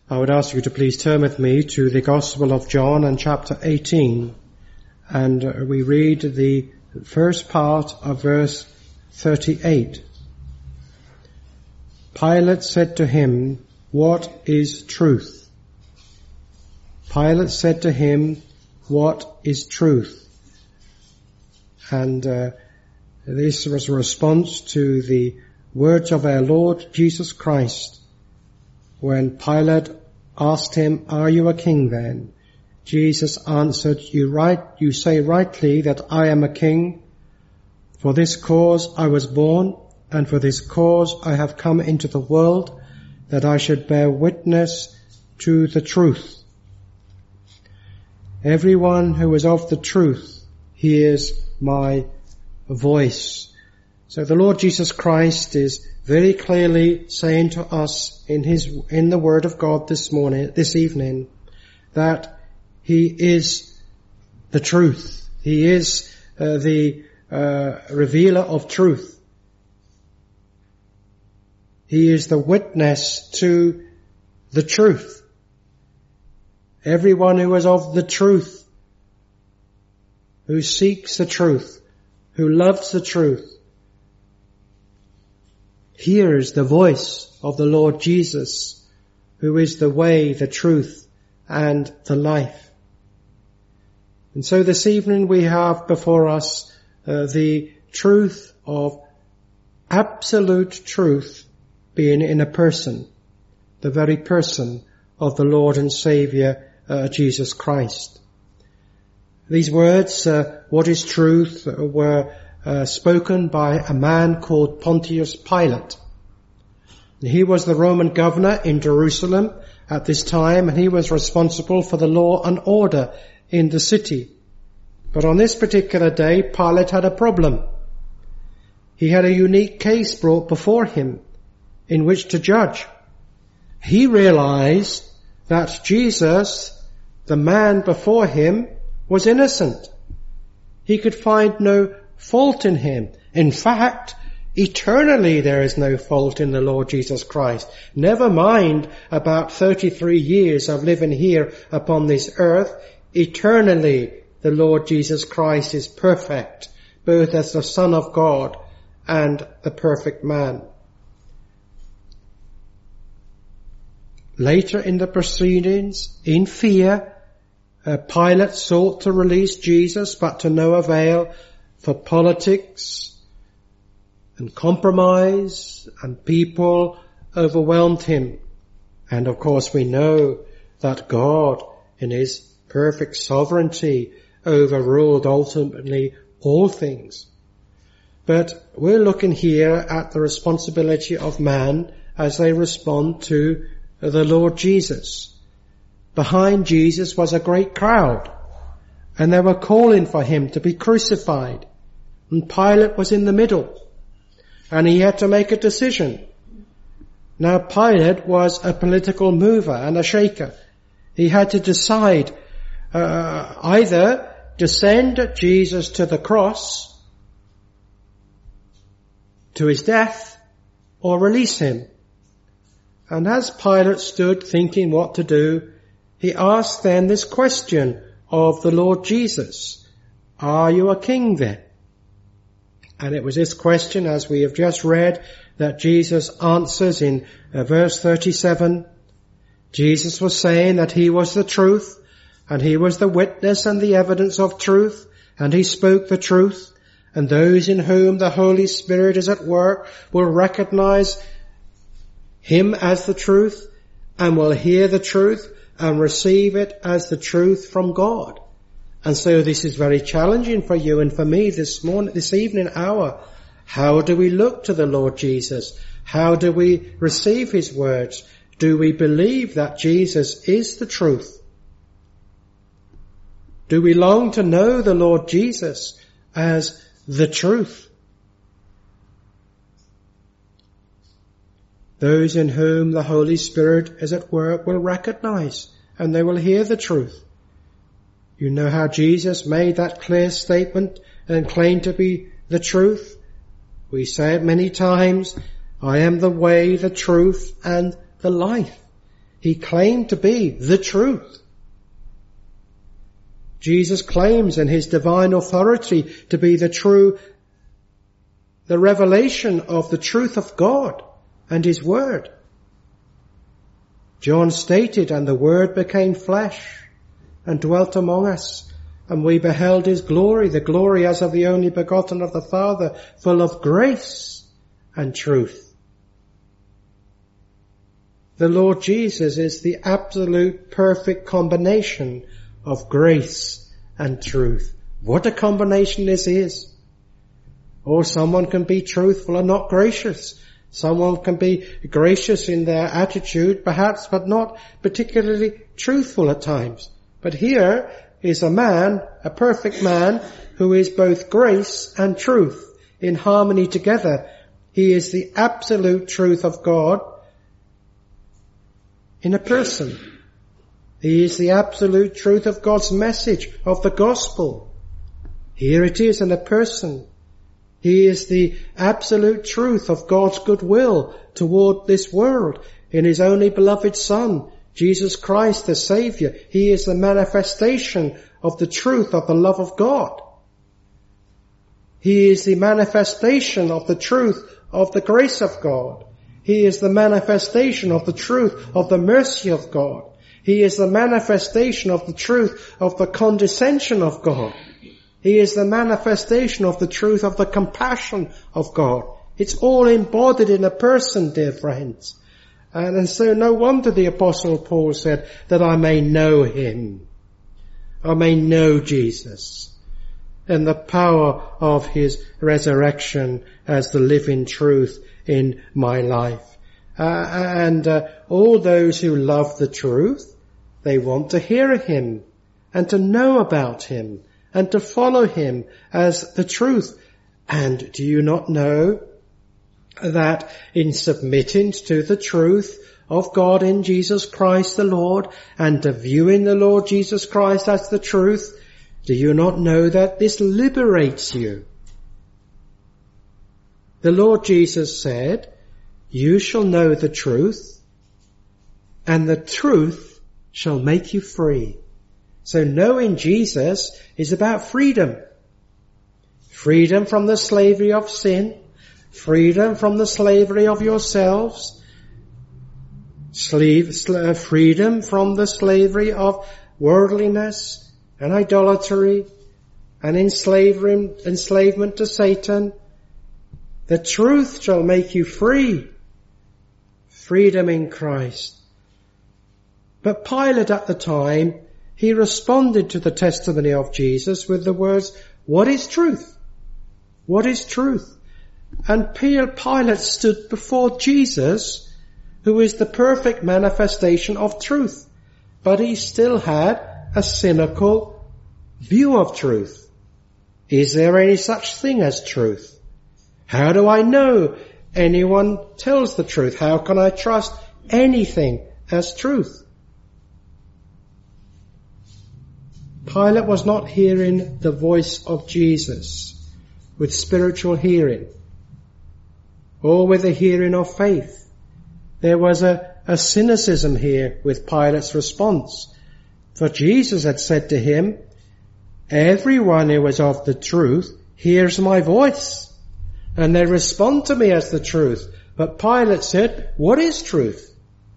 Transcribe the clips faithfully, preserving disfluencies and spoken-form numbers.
I would ask you to please turn with me to the Gospel of John and chapter eighteen, and we read the first part of verse thirty-eight. Pilate said to him, "What is truth?" Pilate said to him, "What is truth?" And uh, this was a response to the words of our Lord Jesus Christ when Pilate asked him, "Are you a king then?" Jesus answered, "You right, you say rightly that I am a king. For this cause I was born, and for this cause I have come into the world, that I should bear witness to the truth. Everyone who is of the truth hears my voice." So the Lord Jesus Christ is very clearly saying to us in his, in the Word of God this morning, this evening, that he is the truth. He is uh, the uh, revealer of truth. He is the witness to the truth. Everyone who is of the truth, who seeks the truth, who loves the truth, hears the voice of the Lord Jesus, who is the way, the truth, and the life. And so this evening we have before us uh, the truth of absolute truth being in a person, the very person of the Lord and Saviour uh, Jesus Christ. These words, uh, "what is truth," were uh, spoken by a man called Pontius Pilate. He was the Roman governor in Jerusalem at this time, and he was responsible for the law and order in the city. But on this particular day, Pilate had a problem. He had a unique case brought before him in which to judge. He realized that Jesus, the man before him, was innocent. He could find no fault in him. In fact, eternally there is no fault in the Lord Jesus Christ. Never mind about thirty-three years of living here upon this earth. Eternally the Lord Jesus Christ is perfect, both as the Son of God and the perfect man. Later in the proceedings, in fear, uh, Pilate sought to release Jesus, but to no avail, for politics and compromise, and people overwhelmed him. And of course we know that God, in his perfect sovereignty, overruled ultimately all things. But we're looking here at the responsibility of man as they respond to the Lord Jesus. Behind Jesus was a great crowd, and they were calling for him to be crucified. And Pilate was in the middle, and he had to make a decision. Now Pilate was a political mover and a shaker. He had to decide uh, either to send Jesus to the cross, to his death, or release him. And as Pilate stood thinking what to do, he asked then this question of the Lord Jesus: "Are you a king then?" And it was this question, as we have just read, that Jesus answers in uh, verse thirty-seven. Jesus was saying that he was the truth, and he was the witness and the evidence of truth, and he spoke the truth, and those in whom the Holy Spirit is at work will recognize him as the truth, and will hear the truth and receive it as the truth from God. And so this is very challenging for you and for me this morning, this evening hour. How do we look to the Lord Jesus? How do we receive his words? Do we believe that Jesus is the truth? Do we long to know the Lord Jesus as the truth? Those in whom the Holy Spirit is at work will recognize, and they will hear the truth. You know how Jesus made that clear statement and claimed to be the truth? We say it many times, "I am the way, the truth, and the life." He claimed to be the truth. Jesus claims in his divine authority to be the true, the revelation of the truth of God and his word. John stated, and the word became flesh and dwelt among us, and we beheld his glory, the glory as of the only begotten of the Father, full of grace and truth. The Lord Jesus is the absolute perfect combination of grace and truth. What a combination this is. Or someone can be truthful and not gracious. Someone can be gracious in their attitude, perhaps, but not particularly truthful at times. But here is a man, a perfect man, who is both grace and truth in harmony together. He is the absolute truth of God in a person. He is the absolute truth of God's message, of the gospel. Here it is in a person. He is the absolute truth of God's goodwill toward this world in his only beloved Son, Jesus Christ the Saviour. He is the manifestation of the truth of the love of God. He is the manifestation of the truth of the grace of God. He is the manifestation of the truth of the mercy of God. He is the manifestation of the truth of the condescension of God. He is the manifestation of the truth of the compassion of God. It's all embodied in a person, dear friends. And, and so no wonder the Apostle Paul said that I may know him. I may know Jesus and the power of his resurrection as the living truth in my life. Uh, and uh, all those who love the truth, they want to hear him and to know about him and to follow him as the truth. And do you not know that in submitting to the truth of God in Jesus Christ the Lord and to viewing the Lord Jesus Christ as the truth, do you not know that this liberates you? The Lord Jesus said, you shall know the truth, and the truth shall make you free. So knowing Jesus is about freedom. Freedom from the slavery of sin, freedom from the slavery of yourselves, slave, sl- freedom from the slavery of worldliness and idolatry and enslavement, enslavement to Satan. The truth shall make you free. Freedom in Christ. But Pilate at the time, he responded to the testimony of Jesus with the words, what is truth? What is truth? And Pilate stood before Jesus, who is the perfect manifestation of truth. But he still had a cynical view of truth. Is there any such thing as truth? How do I know anyone tells the truth? How can I trust anything as truth? Pilate was not hearing the voice of Jesus with spiritual hearing or with the hearing of faith. There was a, a cynicism here with Pilate's response. For Jesus had said to him, everyone who is of the truth hears my voice, and they respond to me as the truth. But Pilate said, what is truth?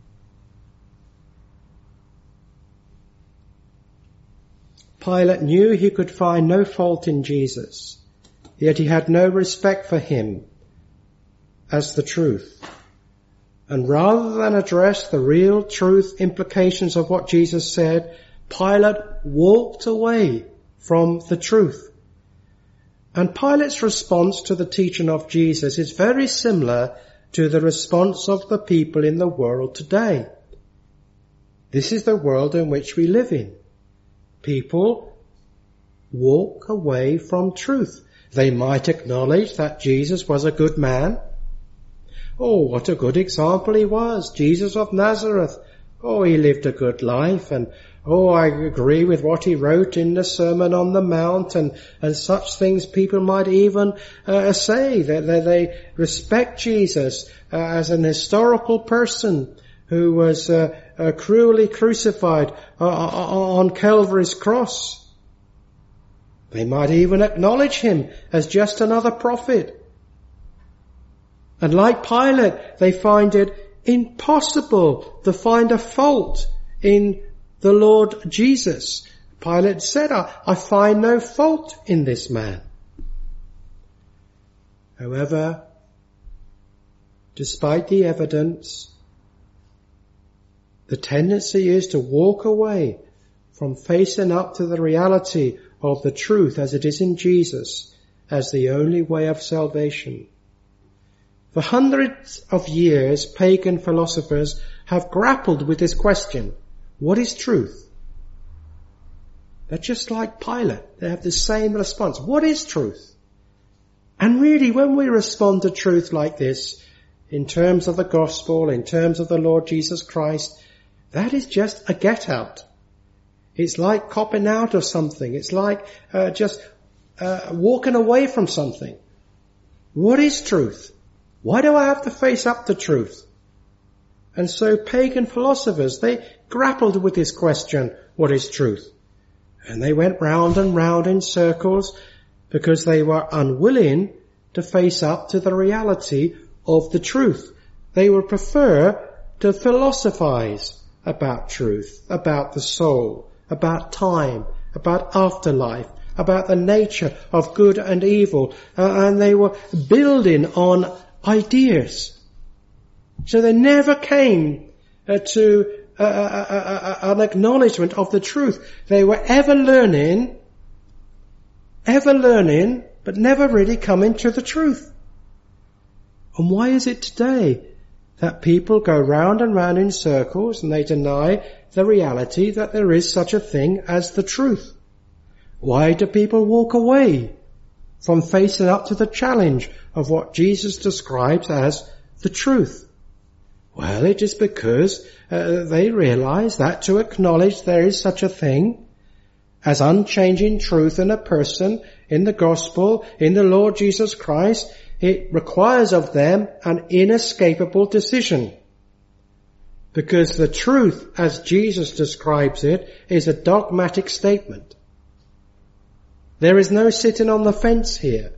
Pilate knew he could find no fault in Jesus, yet he had no respect for him as the truth. And rather than address the real truth implications of what Jesus said, Pilate walked away from the truth. And Pilate's response to the teaching of Jesus is very similar to the response of the people in the world today. This is the world in which we live in. People walk away from truth. They might acknowledge that Jesus was a good man. Oh, what a good example he was, Jesus of Nazareth. Oh, he lived a good life, and oh, I agree with what he wrote in the Sermon on the Mount, and, and such things people might even uh, say, that, that they respect Jesus uh, as an historical person who was uh, uh, cruelly crucified uh, on Calvary's cross. They might even acknowledge him as just another prophet. And like Pilate, they find it impossible to find a fault in the Lord Jesus. Pilate said, I, I find no fault in this man. However, despite the evidence, the tendency is to walk away from facing up to the reality of the truth as it is in Jesus as the only way of salvation. For hundreds of years, pagan philosophers have grappled with this question. What is truth? They're just like Pilate. They have the same response. What is truth? And really, when we respond to truth like this, in terms of the gospel, in terms of the Lord Jesus Christ, that is just a get out. It's like copping out of something. It's like uh, just uh, walking away from something. What is truth? Why do I have to face up to truth? And so pagan philosophers, they grappled with this question, what is truth? And they went round and round in circles because they were unwilling to face up to the reality of the truth. They would prefer to philosophize about truth, about the soul, about time, about afterlife, about the nature of good and evil. Uh, and they were building on ideas. So they never came uh, to uh, uh, uh, uh, an acknowledgement of the truth. They were ever learning, ever learning, but never really coming to the truth. And why is it today that people go round and round in circles and they deny the reality that there is such a thing as the truth? Why do people walk away from facing up to the challenge of what Jesus describes as the truth? Well, it is because uh, they realize that to acknowledge there is such a thing as unchanging truth in a person, in the gospel, in the Lord Jesus Christ, it requires of them an inescapable decision. Because the truth, as Jesus describes it, is a dogmatic statement. There is no sitting on the fence here.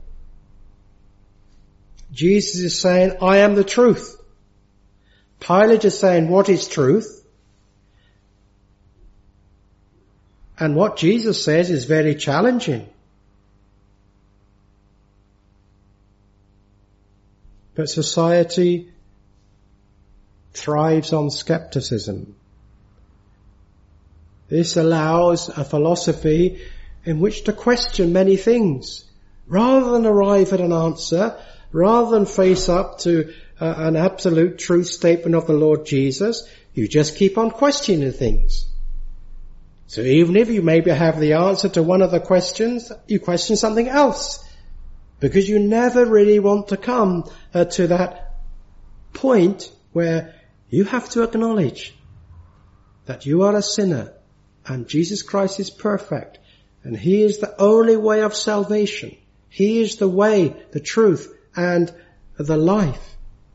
Jesus is saying, I am the truth. Pilate is saying, what is truth? And what Jesus says is very challenging. But society thrives on skepticism. This allows a philosophy in which to question many things. Rather than arrive at an answer, rather than face up to uh, an absolute truth statement of the Lord Jesus, you just keep on questioning things. So even if you maybe have the answer to one of the questions, you question something else. Because you never really want to come uh, to that point where you have to acknowledge that you are a sinner and Jesus Christ is perfect and He is the only way of salvation. He is the way, the truth, and the life.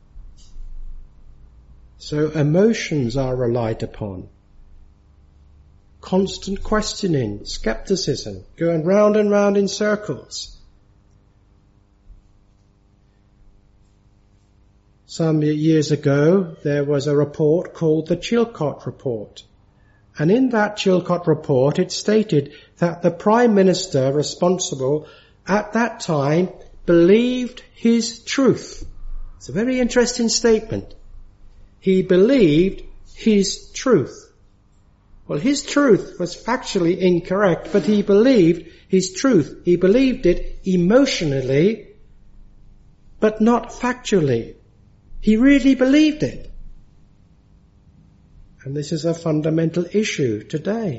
So emotions are relied upon. Constant questioning, skepticism, going round and round in circles. Some years ago, there was a report called the Chilcot Report. And in that Chilcot Report, it stated that the Prime Minister responsible at that time believed his truth. It's a very interesting statement. He believed his truth. Well, his truth was factually incorrect, but he believed his truth. He believed it emotionally, but not factually. He really believed it. And this is a fundamental issue today.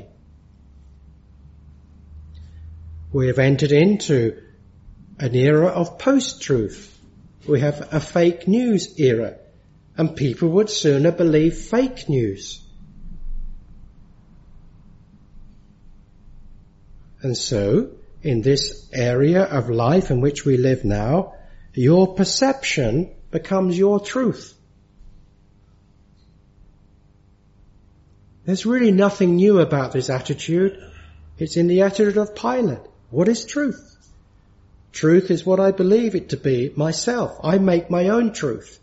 We have entered into an era of post-truth. We have a fake news era, and people would sooner believe fake news. And so, in this area of life in which we live now, your perception becomes your truth. There's really nothing new about this attitude. It's in the attitude of Pilate. What is truth? Truth is what I believe it to be myself. I make my own truth.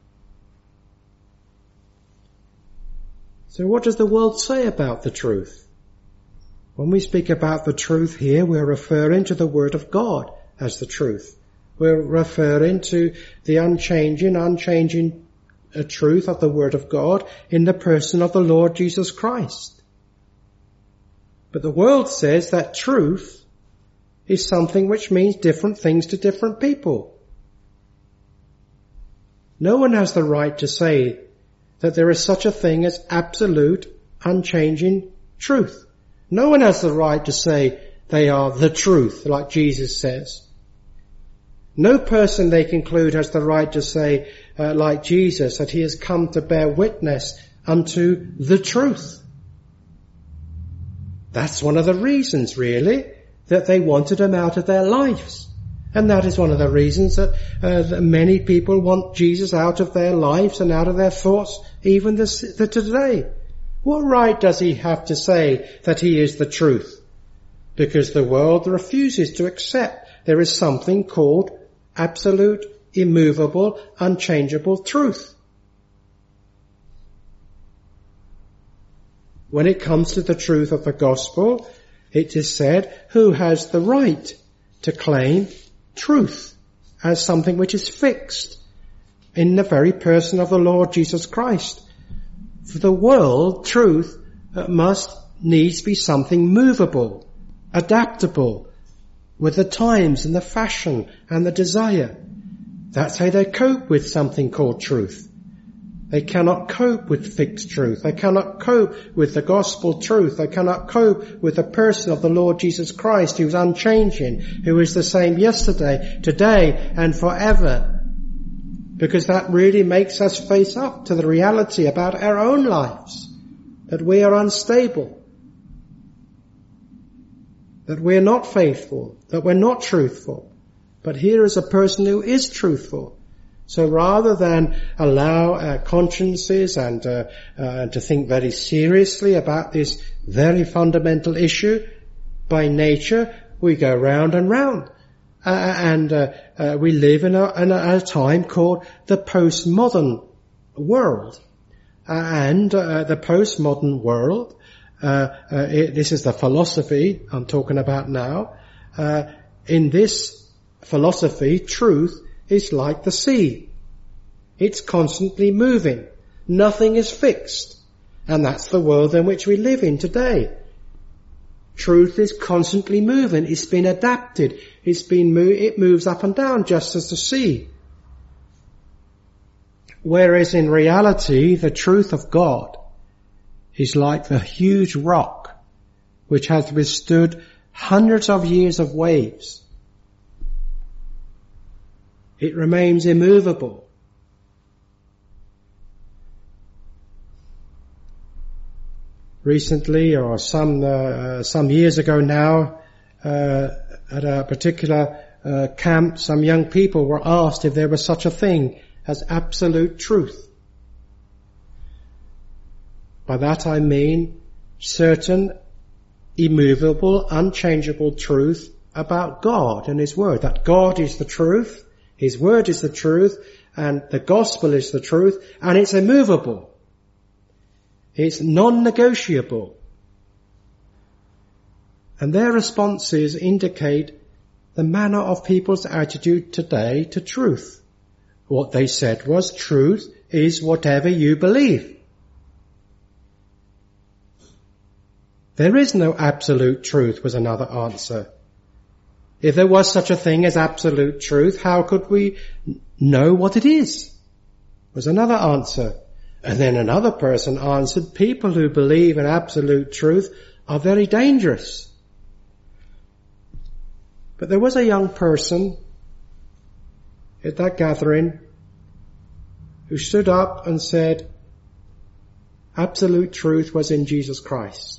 So what does the world say about the truth? When we speak about the truth here, we're referring to the Word of God as the truth. We're referring to the unchanging, unchanging uh, truth of the Word of God in the person of the Lord Jesus Christ. But the world says that truth is something which means different things to different people. No one has the right to say that there is such a thing as absolute, unchanging truth. No one has the right to say they are the truth, like Jesus says. No person, they conclude, has the right to say, uh, like Jesus, that he has come to bear witness unto the truth. That's one of the reasons, really, that they wanted him out of their lives. And that is one of the reasons that, uh, that many people want Jesus out of their lives and out of their thoughts, even this, the today. What right does he have to say that he is the truth? Because the world refuses to accept there is something called absolute, immovable, unchangeable truth. When it comes to the truth of the gospel, it is said, who has the right to claim truth as something which is fixed in the very person of the Lord Jesus Christ? For the world, truth must needs be something movable, adaptable, with the times and the fashion and the desire. That's how they cope with something called truth. They cannot cope with fixed truth. They cannot cope with the gospel truth. They cannot cope with the person of the Lord Jesus Christ, who is unchanging, who is the same yesterday, today, and forever. Because that really makes us face up to the reality about our own lives, that we are unstable, that we're not faithful, that we're not truthful. But here is a person who is truthful. So rather than allow our consciences and uh, uh, to think very seriously about this very fundamental issue, by nature we go round and round. Uh, and uh, uh, we live in a, in a, a time called the postmodern world. Uh, and uh, the postmodern world, uh, uh, it, this is the philosophy I'm talking about now. Uh, in this philosophy, truth is like the sea. It's constantly moving. Nothing is fixed. And that's the world in which we live in today. Truth is constantly moving. It's been adapted. It's been mo- it moves up and down just as the sea. Whereas in reality, the truth of God is like the huge rock which has withstood hundreds of years of waves. It remains immovable. Recently, or some uh, some years ago now, uh, at a particular uh, camp, some young people were asked if there was such a thing as absolute truth. By that I mean certain immovable, unchangeable truth about God and His Word. That God is the truth, His Word is the truth, and the Gospel is the truth, and it's immovable. It's non-negotiable. And their responses indicate the manner of people's attitude today to truth. What they said was, truth is whatever you believe. There is no absolute truth, was another answer. If there was such a thing as absolute truth, how could we know what it is? Was another answer. And then another person answered, people who believe in absolute truth are very dangerous. But there was a young person at that gathering who stood up and said, absolute truth was in Jesus Christ.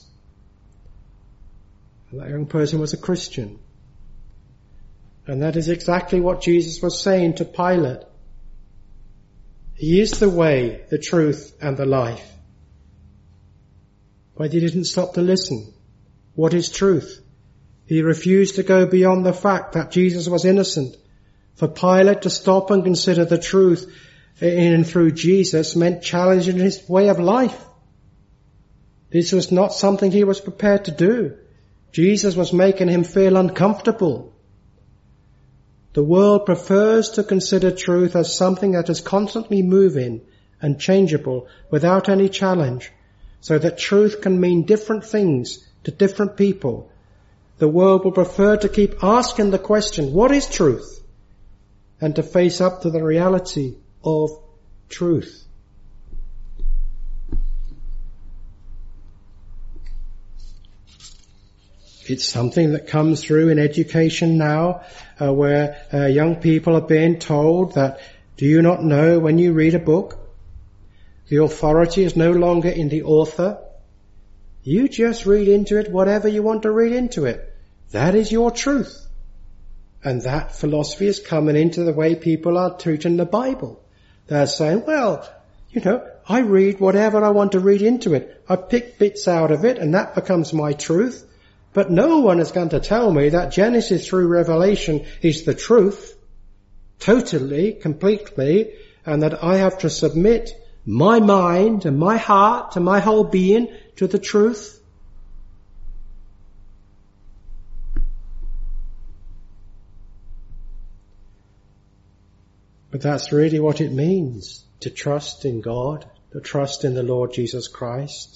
And that young person was a Christian. And that is exactly what Jesus was saying to Pilate. He is the way, the truth, and the life. but he didn't stop to listen. What is truth? He refused to go beyond the fact that Jesus was innocent. For Pilate to stop and consider the truth in and through Jesus meant challenging his way of life. This was not something he was prepared to do. Jesus was making him feel uncomfortable. The world prefers to consider truth as something that is constantly moving and changeable without any challenge, so that truth can mean different things to different people. The world will prefer to keep asking the question, what is truth? And to face up to the reality of truth. It's something that comes through in education now, uh, where uh, young people are being told that, do you not know when you read a book, the authority is no longer in the author? You just read into it whatever you want to read into it. That is your truth. And that philosophy is coming into the way people are treating the Bible. They're saying, well, you know, I read whatever I want to read into it. I pick bits out of it and that becomes my truth. But no one is going to tell me that Genesis through Revelation is the truth, totally, completely, and that I have to submit my mind and my heart and my whole being to the truth. But that's really what it means to trust in God, to trust in the Lord Jesus Christ.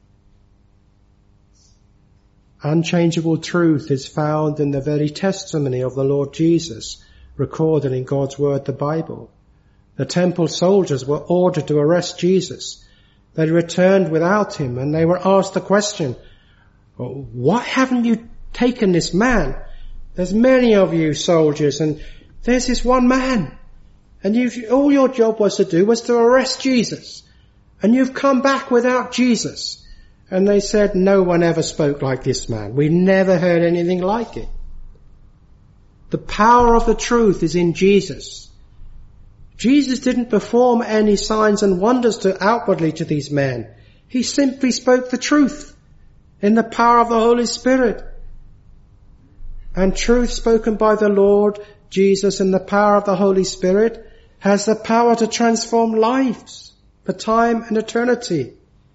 Unchangeable truth is found in the very testimony of the Lord Jesus, recorded in God's Word, the Bible. The temple soldiers were ordered to arrest Jesus. They returned without him, and they were asked the question, well, why haven't you taken this man? There's many of you soldiers, and there's this one man. And you've, all your job was to do was to arrest Jesus. And you've come back without Jesus. And they said, no one ever spoke like this man. We never heard anything like it. The power of the truth is in Jesus. Jesus didn't perform any signs and wonders to outwardly to these men. He simply spoke the truth in the power of the Holy Spirit. And truth spoken by the Lord Jesus in the power of the Holy Spirit has the power to transform lives for time and eternity.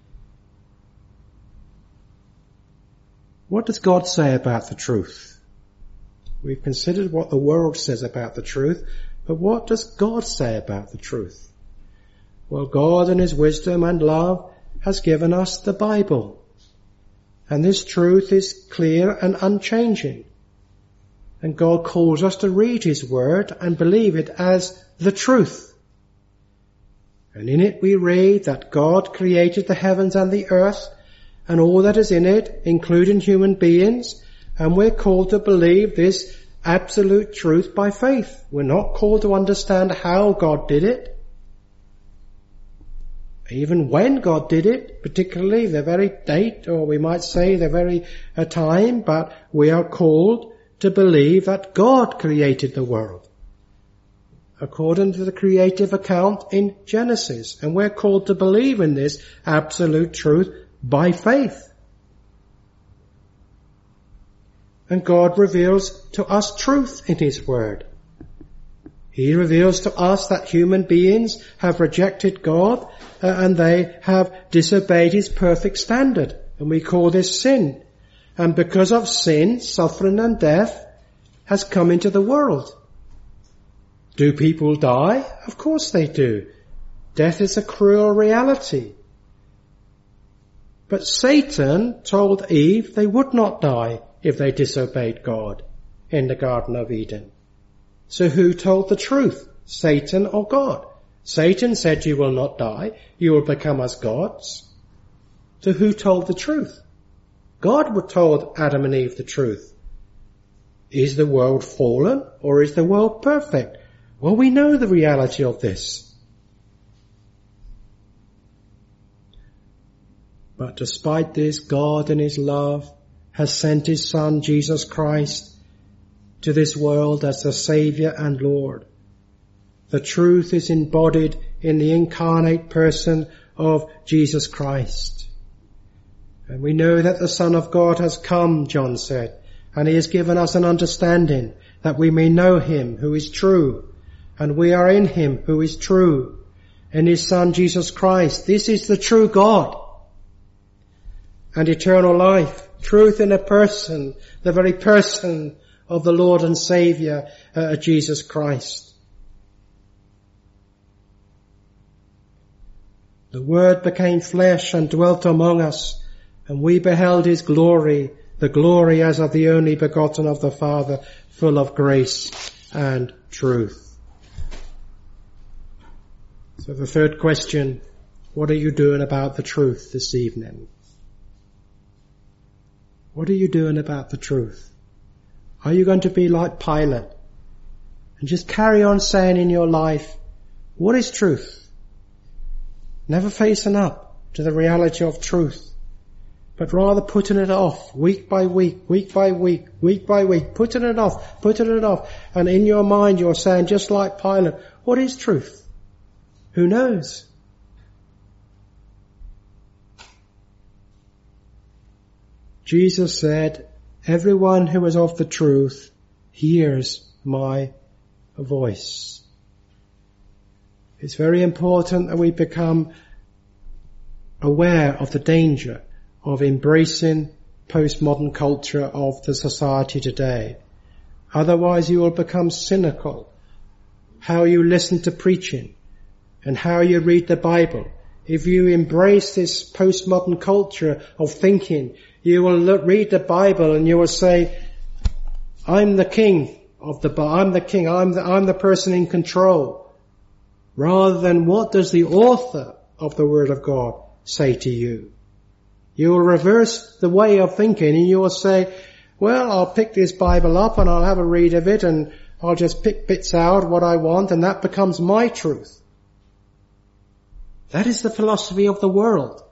What does God say about the truth? We've considered what the world says about the truth, but what does God say about the truth? Well, God in his wisdom and love has given us the Bible. And this truth is clear and unchanging. And God calls us to read his word and believe it as the truth. And in it we read that God created the heavens and the earth and all that is in it, including human beings, and we're called to believe this absolute truth by faith. We're not called to understand how God did it, even when God did it, particularly the very date, or we might say the very uh, time, but we are called to believe that God created the world, according to the creative account in Genesis. And we're called to believe in this absolute truth by faith. And God reveals to us truth in his word. He reveals to us that human beings have rejected God uh, and they have disobeyed his perfect standard. And we call this sin. And because of sin, suffering and death has come into the world. Do people die? Of course they do. Death is a cruel reality. But Satan told Eve they would not die if they disobeyed God in the Garden of Eden. So who told the truth, Satan or God? Satan said you will not die, you will become as gods. So who told the truth? God told Adam and Eve the truth. Is the world fallen or is the world perfect? Well, we know the reality of this. But despite this, God in his love has sent his Son, Jesus Christ, to this world as the Saviour and Lord. The truth is embodied in the incarnate person of Jesus Christ. And we know that the Son of God has come, John said, and he has given us an understanding that we may know him who is true, and we are in him who is true, in his Son Jesus Christ. This is the true God and eternal life, truth in a person, the very person of the Lord and Saviour, uh, Jesus Christ. The Word became flesh and dwelt among us, and we beheld his glory, the glory as of the only begotten of the Father, full of grace and truth. So the third question, what are you doing about the truth this evening? What are you doing about the truth? Are you going to be like Pilate and just carry on saying in your life, what is truth? Never facing up to the reality of truth, but rather putting it off week by week, week by week, week by week, putting it off, putting it off. And in your mind you're saying, just like Pilate, what is truth? Who knows? Jesus said, everyone who is of the truth hears my voice. It's very important that we become aware of the danger of embracing postmodern culture of the society today. Otherwise you will become cynical. How you listen to preaching and how you read the Bible. If you embrace this postmodern culture of thinking, you will look, read the Bible and you will say, I'm the king of the Bible, I'm the king, I'm the, I'm the person in control. Rather than what does the author of the Word of God say to you? You will reverse the way of thinking and you will say, well, I'll pick this Bible up and I'll have a read of it and I'll just pick bits out what I want and that becomes my truth. That is the philosophy of the world.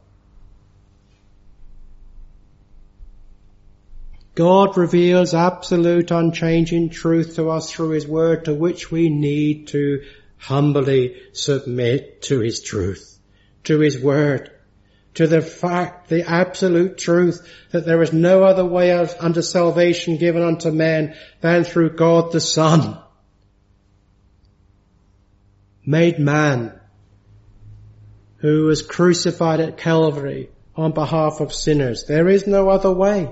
God reveals absolute unchanging truth to us through his Word, to which we need to humbly submit to his truth, to his Word, to the fact, the absolute truth that there is no other way of, unto salvation given unto men than through God the Son, made man, who was crucified at Calvary on behalf of sinners. There is no other way.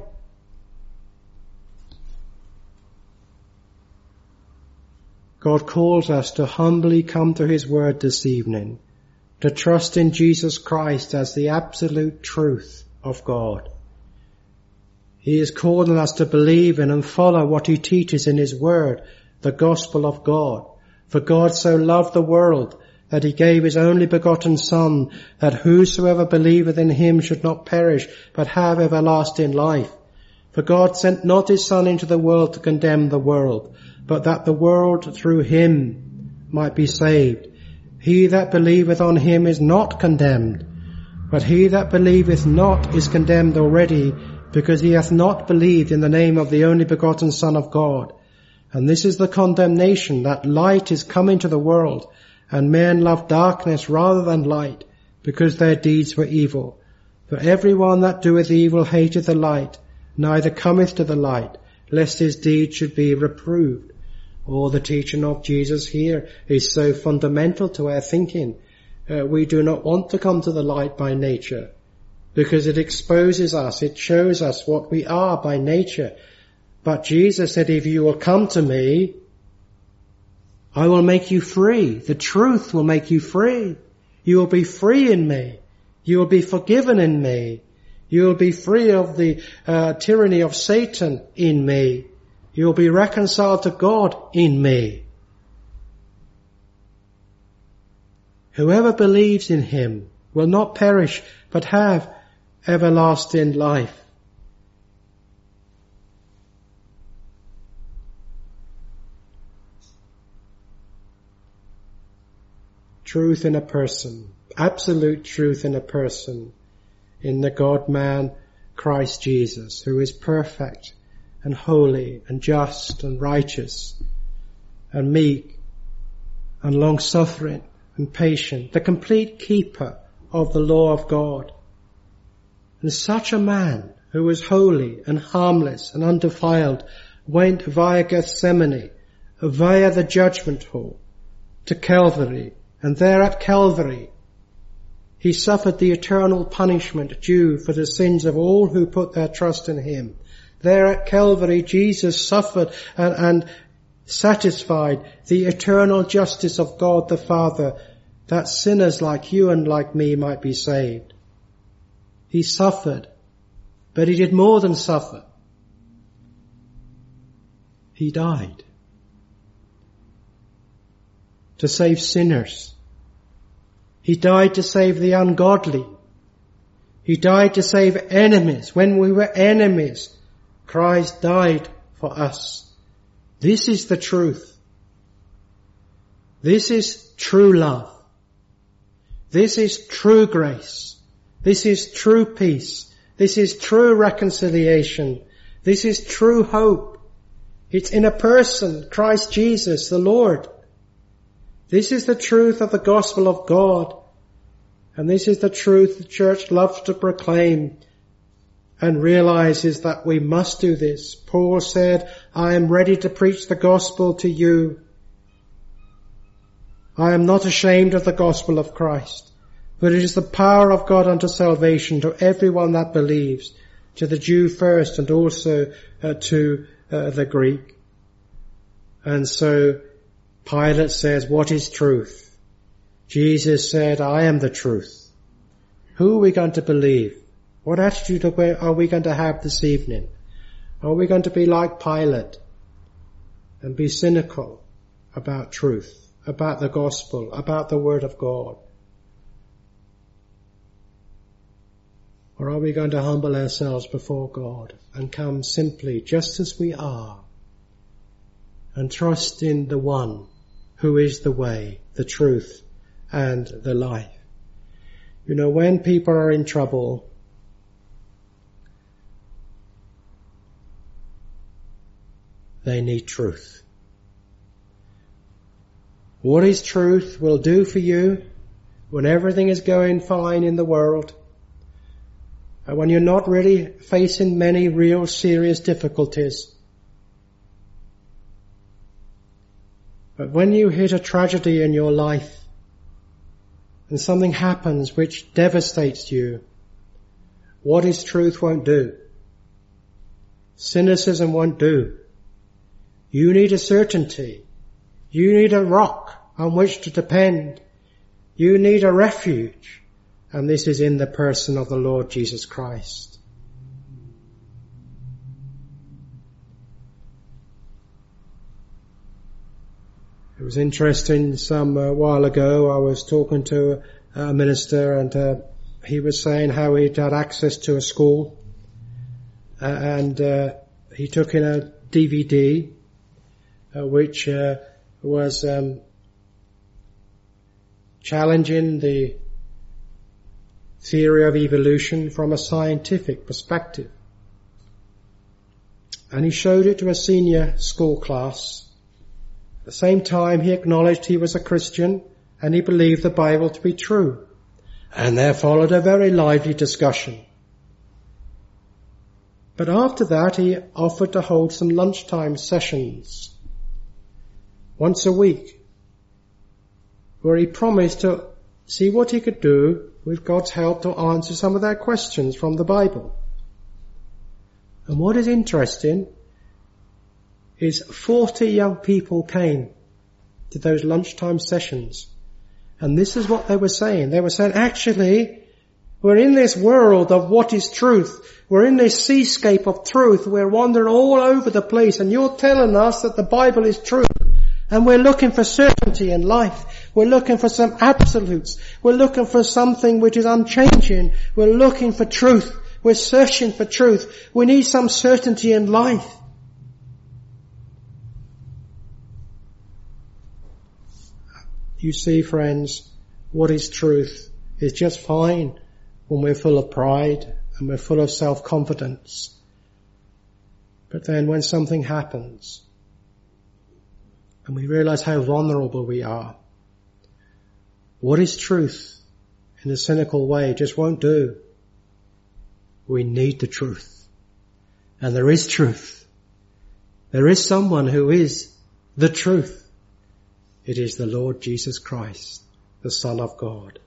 God calls us to humbly come to his Word this evening, to trust in Jesus Christ as the absolute truth of God. He is calling us to believe in and follow what he teaches in his Word, the gospel of God. For God so loved the world that he gave his only begotten Son, that whosoever believeth in him should not perish, but have everlasting life. For God sent not his Son into the world to condemn the world, but that the world through him might be saved. He that believeth on him is not condemned, but he that believeth not is condemned already, because he hath not believed in the name of the only begotten Son of God. And this is the condemnation, that light is come into the world, and men love darkness rather than light, because their deeds were evil. For every one that doeth evil hateth the light, neither cometh to the light, lest his deeds should be reproved. Or the teaching of Jesus here is so fundamental to our thinking. Uh, we do not want to come to the light by nature, because it exposes us, it shows us what we are by nature. But Jesus said, if you will come to me, I will make you free. The truth will make you free. You will be free in me. You will be forgiven in me. You will be free of the uh, tyranny of Satan in me. You will be reconciled to God in me. Whoever believes in him will not perish, but have everlasting life. Truth in a person, absolute truth in a person, in the God-man Christ Jesus, who is perfect and holy and just and righteous and meek and long-suffering and patient, the complete keeper of the law of God. And such a man who was holy and harmless and undefiled went via Gethsemane, via the judgment hall, to Calvary. And there at Calvary, he suffered the eternal punishment due for the sins of all who put their trust in him. There at Calvary, Jesus suffered and, and satisfied the eternal justice of God the Father, that sinners like you and like me might be saved. He suffered, but he did more than suffer. He died to save sinners. He died to save the ungodly. He died to save enemies. When we were enemies, Christ died for us. This is the truth. This is true love. This is true grace. This is true peace. This is true reconciliation. This is true hope. It's in a person, Christ Jesus, the Lord. This is the truth of the gospel of God. And this is the truth the church loves to proclaim and realizes that we must do this. Paul said, I am ready to preach the gospel to you. I am not ashamed of the gospel of Christ, but it is the power of God unto salvation to everyone that believes, to the Jew first and also uh, to uh, the Greek. And so Pilate says, what is truth? Jesus said, I am the truth. Who are we going to believe? What attitude are we going to have this evening? Are we going to be like Pilate and be cynical about truth, about the gospel, about the word of God? Or are we going to humble ourselves before God and come simply just as we are and trust in the one who is the way, the truth, and the life? You know, when people are in trouble, they need truth. What is truth will do for you when everything is going fine in the world, and when you're not really facing many real serious difficulties. But when you hit a tragedy in your life and something happens which devastates you, what is truth won't do. Cynicism won't do. You need a certainty. You need a rock on which to depend. You need a refuge. And this is in the person of the Lord Jesus Christ. It was interesting, some uh, while ago I was talking to a minister, and uh, he was saying how he'd had access to a school, uh, and uh, he took in a D V D uh, which uh, was um, challenging the theory of evolution from a scientific perspective. And he showed it to a senior school class. At the same time, he acknowledged he was a Christian and he believed the Bible to be true. And there followed a very lively discussion. But after that, he offered to hold some lunchtime sessions once a week, where he promised to see what he could do with God's help to answer some of their questions from the Bible. And what is interesting is forty young people came to those lunchtime sessions. And this is what they were saying. They were saying, actually, we're in this world of what is truth. We're in this seascape of truth. We're wandering all over the place, and you're telling us that the Bible is true. And we're looking for certainty in life. We're looking for some absolutes. We're looking for something which is unchanging. We're looking for truth. We're searching for truth. We need some certainty in life. You see, friends, what is truth is just fine when we're full of pride and we're full of self-confidence. But then when something happens and we realize how vulnerable we are, what is truth in a cynical way just won't do. We need the truth. And there is truth. There is someone who is the truth. It is the Lord Jesus Christ, the Son of God.